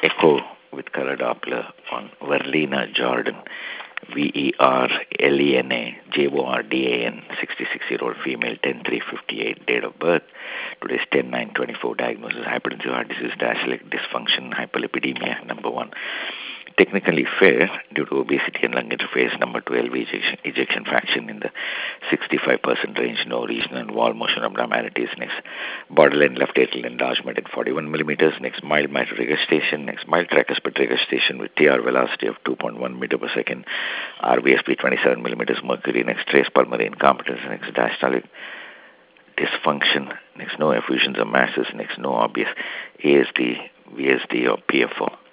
echo with color Doppler on Verlena Jordan, Verlena Jordan, 66-year-old female, 10/3/58, date of birth. Today's 10/9/24, diagnosis hypertensive heart disease, diastolic dysfunction, hyperlipidemia, number 1. Technically fair due to obesity and lung interface. Number 12, ejection fraction in the 65% range, no regional wall motion abnormalities. Next, borderline left atrial enlargement at 41 millimeters. Next, mild mitral regurgitation. Next, mild tricuspid regurgitation with TR velocity of 2.1 meter per second. RBSP 27 millimeters mercury. Next, trace pulmonary incompetence. Next, diastolic dysfunction. Next, no effusions or masses. Next, no obvious ASD, VSD or PFO.